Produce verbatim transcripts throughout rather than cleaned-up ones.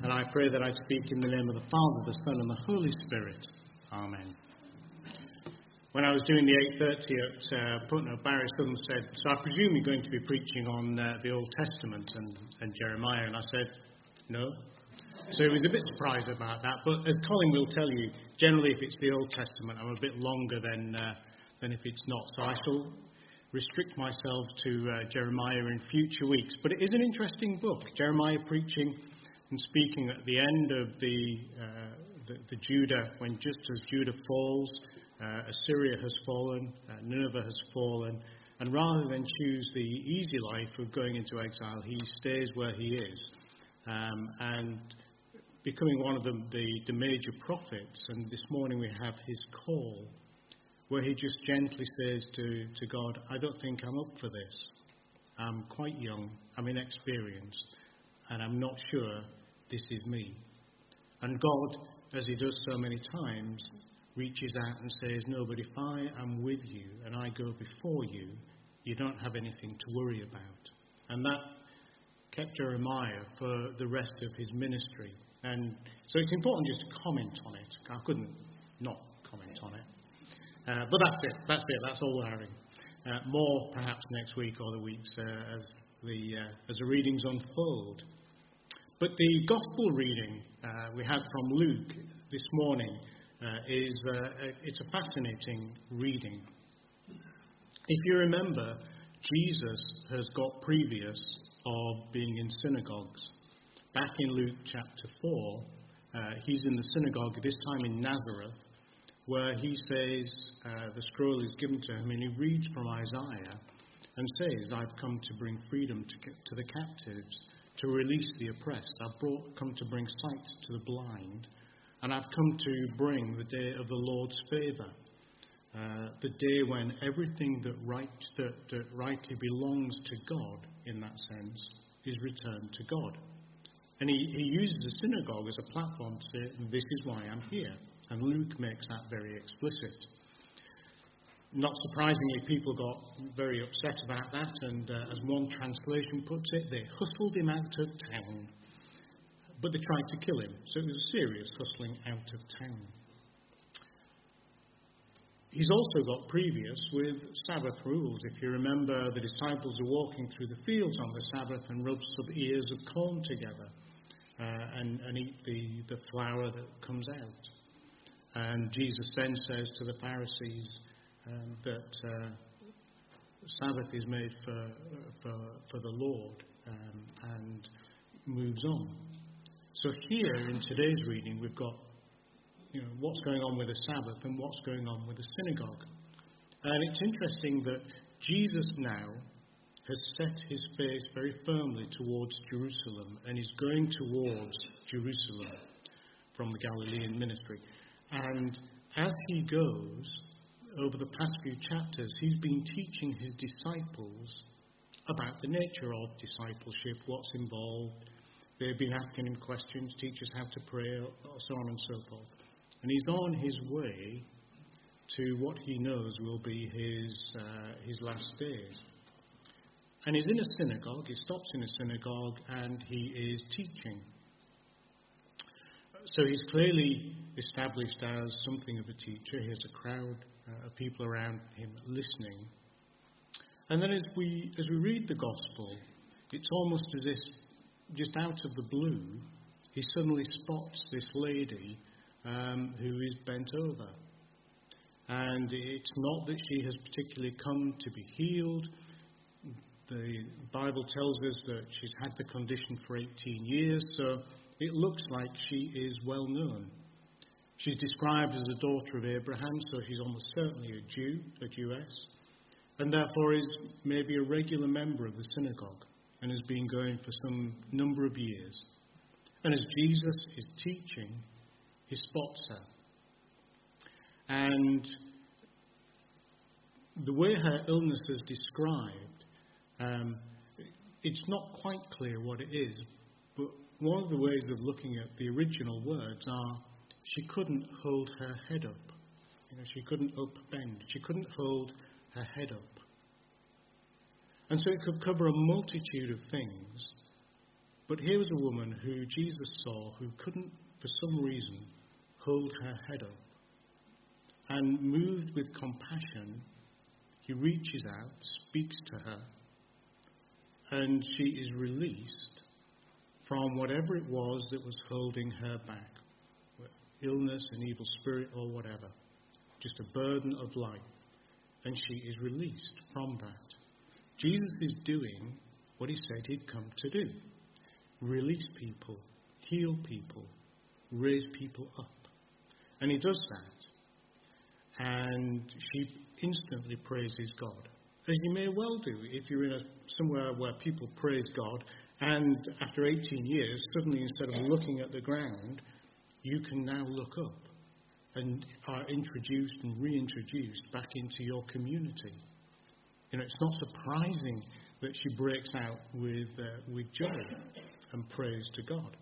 And I pray that I speak in the name of the Father, the Son, and the Holy Spirit. Amen. When I was doing the eight thirty at uh, Putney, Barry Southern said, so I presume you're going to be preaching on uh, the Old Testament and, and Jeremiah. And I said, no. So he was a bit surprised about that. But as Colin will tell you, generally if it's the Old Testament, I'm a bit longer than, uh, than if it's not. So I shall restrict myself to uh, Jeremiah in future weeks. But it is an interesting book. Jeremiah preaching and speaking at the end of the, uh, the, the Judah, when just as Judah falls, uh, Assyria has fallen, uh, Nineveh has fallen, and rather than choose the easy life of going into exile, he stays where he is, um, and becoming one of the, the, the major prophets. And this morning we have his call, where he just gently says to, to God, I don't think I'm up for this. I'm quite young, I'm inexperienced, and I'm not sure this is me. And God, as he does so many times, reaches out and says, no, but if I am with you and I go before you, you don't have anything to worry about. And that kept Jeremiah for the rest of his ministry. And so it's important just to comment on it. I couldn't not comment on it. Uh, but that's it. That's it. That's all we're having. Uh, more perhaps next week or the weeks uh, as the uh, as the readings unfold. But the gospel reading uh, we had from Luke this morning uh, is uh, it's a fascinating reading. If you remember, Jesus has got previous of being in synagogues. Back in Luke chapter four, uh, he's in the synagogue, this time in Nazareth, where he says, uh, the scroll is given to him, and he reads from Isaiah and says, I've come to bring freedom to, to the captives, to release the oppressed. I've brought, come to bring sight to the blind, and I've come to bring the day of the Lord's favour, uh, the day when everything that, right, that, that rightly belongs to God, in that sense, is returned to God. And he, he uses the synagogue as a platform to say, this is why I'm here. And Luke makes that very explicit. Not surprisingly, people got very upset about that, and uh, as one translation puts it, they hustled him out of town. But they tried to kill him, so it was a serious hustling out of town. He's also got previous with Sabbath rules. If you remember, the disciples are walking through the fields on the Sabbath and rub some ears of corn together uh, and, and eat the, the flour that comes out. And Jesus then says to the Pharisees um, that uh, Sabbath is made for, for, for the Lord, um, and moves on. So here in today's reading we've got you know, what's going on with the Sabbath and what's going on with the synagogue. And it's interesting that Jesus now has set his face very firmly towards Jerusalem and is going towards Jerusalem from the Galilean ministry. And as he goes, over the past few chapters, he's been teaching his disciples about the nature of discipleship, what's involved. They've been asking him questions, teach us how to pray, so on and so forth. And he's on his way to what he knows will be his, uh, his last days. And he's in a synagogue, he stops in a synagogue, and he is teaching. So he's clearly established as something of a teacher. He has a crowd uh, of people around him listening. And then as we as we read the gospel, it's almost as if just out of the blue, he suddenly spots this lady um, who is bent over. And it's not that she has particularly come to be healed. The Bible tells us that she's had the condition for eighteen years, so it looks like she is well known. She's described as a daughter of Abraham, so she's almost certainly a Jew, a Jewess, and therefore is maybe a regular member of the synagogue and has been going for some number of years. And as Jesus is teaching, he spots her. And the way her illness is described, um, it's not quite clear what it is, but one of the ways of looking at the original words are she couldn't hold her head up. You know, she couldn't upbend. She couldn't hold her head up. And so it could cover a multitude of things. But here was a woman who Jesus saw who couldn't, for some reason, hold her head up. And moved with compassion, he reaches out, speaks to her, and she is released from whatever it was that was holding her back. Illness, an evil spirit, or whatever. Just a burden of life. And she is released from that. Jesus is doing what he said he'd come to do. Release people, heal people, raise people up. And he does that. And she instantly praises God. As you may well do if you're in a, somewhere where people praise God, and after eighteen years, suddenly instead of looking at the ground, you can now look up and are introduced and reintroduced back into your community. You know, it's not surprising that she breaks out with uh, with joy and praise to God.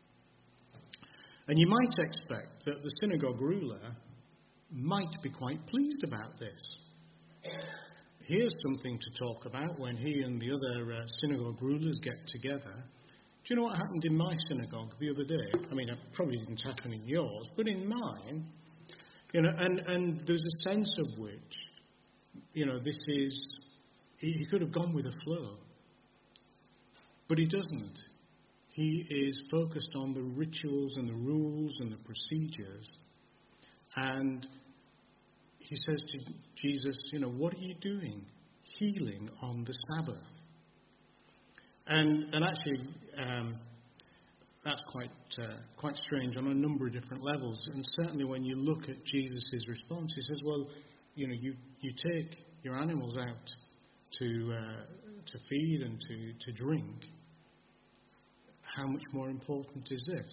And you might expect that the synagogue ruler might be quite pleased about this. Here's something to talk about when he and the other uh, synagogue rulers get together. Do you know what happened in my synagogue the other day? I mean, it probably didn't happen in yours, but in mine, you know, and, and there's a sense of which, you know, this is, he, he could have gone with the flow, but he doesn't. He is focused on the rituals and the rules and the procedures, and he says to Jesus, you know, what are you doing? Healing on the Sabbath. And and actually, um, that's quite uh, quite strange on a number of different levels. And certainly when you look at Jesus' response, he says, well, you know, you, you take your animals out to uh, to feed and to, to drink. How much more important is this?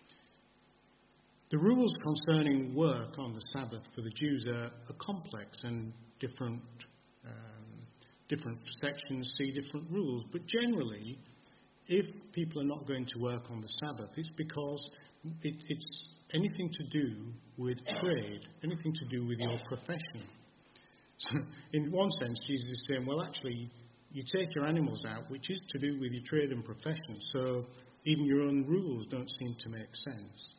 The rules concerning work on the Sabbath for the Jews are, are complex, and different um, different sections see different rules. But generally, if people are not going to work on the Sabbath, it's because it, it's anything to do with trade, anything to do with your profession. So, in one sense, Jesus is saying, well, actually, you take your animals out, which is to do with your trade and profession, so even your own rules don't seem to make sense.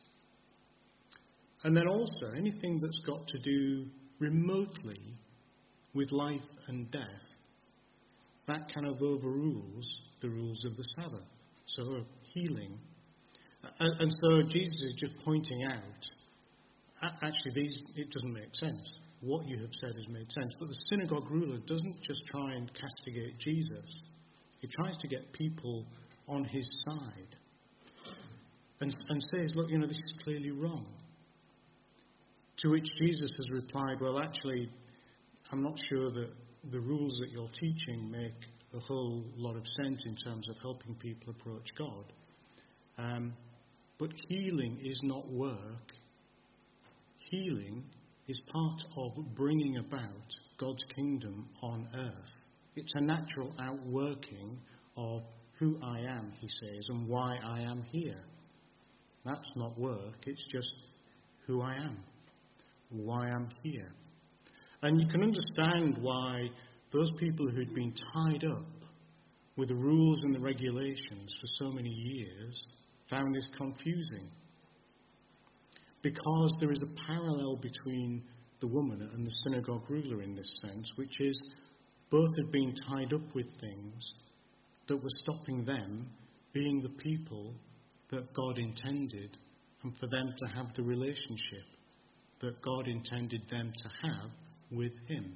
And then also, anything that's got to do remotely with life and death, that kind of overrules the rules of the Sabbath. So, healing. And, and so, Jesus is just pointing out, actually, these it doesn't make sense. What you have said has made sense. But the synagogue ruler doesn't just try and castigate Jesus. He tries to get people on his side. And, and says, look, you know, this is clearly wrong. To which Jesus has replied, well, actually, I'm not sure that the rules that you're teaching make a whole lot of sense in terms of helping people approach God. Um, but healing is not work. Healing is part of bringing about God's kingdom on earth. It's a natural outworking of who I am, he says, and why I am here. That's not work, it's just who I am, why I'm here. And you can understand why those people who'd been tied up with the rules and the regulations for so many years found this confusing. Because there is a parallel between the woman and the synagogue ruler in this sense, which is both had been tied up with things that were stopping them being the people that God intended, and for them to have the relationship that God intended them to have with him.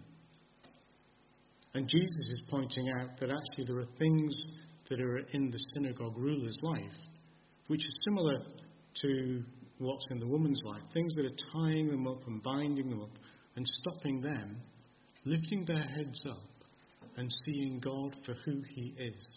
And Jesus is pointing out that actually there are things that are in the synagogue ruler's life which are similar to what's in the woman's life, things that are tying them up and binding them up and stopping them lifting their heads up and seeing God for who he is.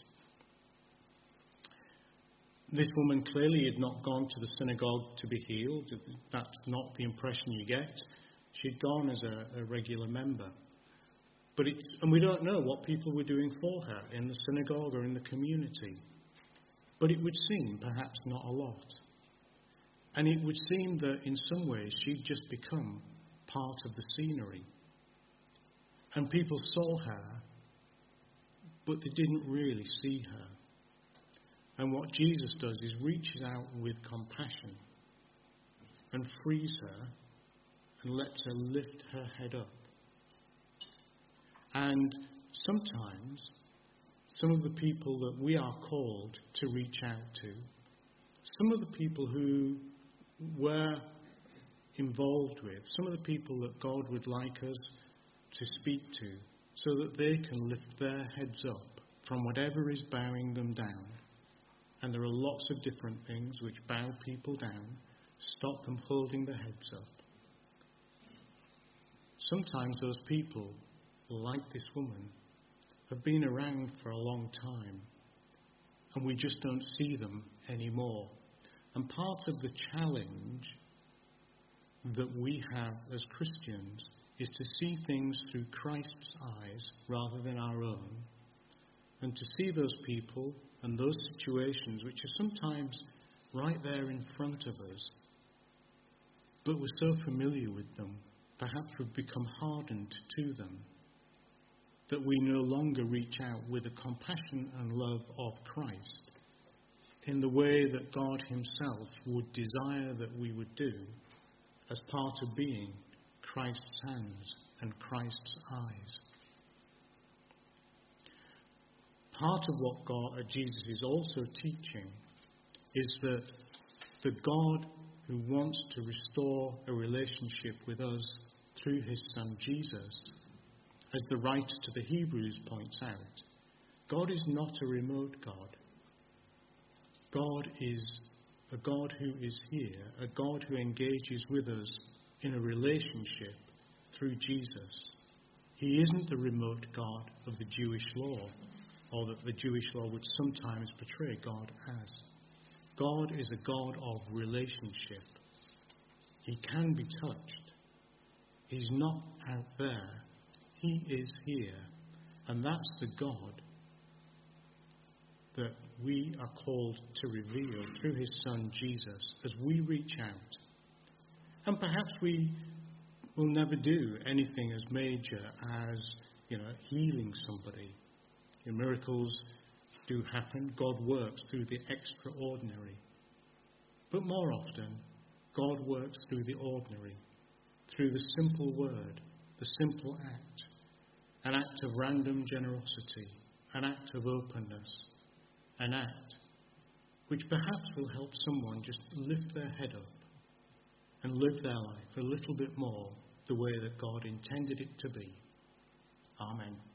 This woman clearly had not gone to the synagogue to be healed. That's not the impression you get. She'd gone as a, a regular member. But it's, and we don't know what people were doing for her in the synagogue or in the community. But it would seem perhaps not a lot. And it would seem that in some ways she'd just become part of the scenery. And people saw her, but they didn't really see her. And what Jesus does is reaches out with compassion and frees her and lets her lift her head up. And sometimes some of the people that we are called to reach out to, some of the people who we're involved with, some of the people that God would like us to speak to, so that they can lift their heads up from whatever is bowing them down. And there are lots of different things which bow people down, stop them holding their heads up. Sometimes those people, like this woman, have been around for a long time, and we just don't see them anymore. And part of the challenge that we have as Christians is to see things through Christ's eyes rather than our own, and to see those people and those situations which are sometimes right there in front of us, but we're so familiar with them, perhaps we've become hardened to them, that we no longer reach out with the compassion and love of Christ in the way that God himself would desire that we would do as part of being Christ's hands and Christ's eyes. Part of what God, uh, Jesus is also teaching is that the God who wants to restore a relationship with us through his Son Jesus, as the writer to the Hebrews points out, God is not a remote God. God is a God who is here, a God who engages with us in a relationship through Jesus. He isn't the remote God of the Jewish law, or that the Jewish law would sometimes portray God as. God is a God of relationship. He can be touched. He's not out there. He is here. And that's the God that we are called to reveal through his Son Jesus as we reach out. And perhaps we will never do anything as major as, you know, healing somebody. The miracles do happen. God works through the extraordinary. But more often, God works through the ordinary, through the simple word, the simple act, an act of random generosity, an act of openness, an act which perhaps will help someone just lift their head up and live their life a little bit more the way that God intended it to be. Amen.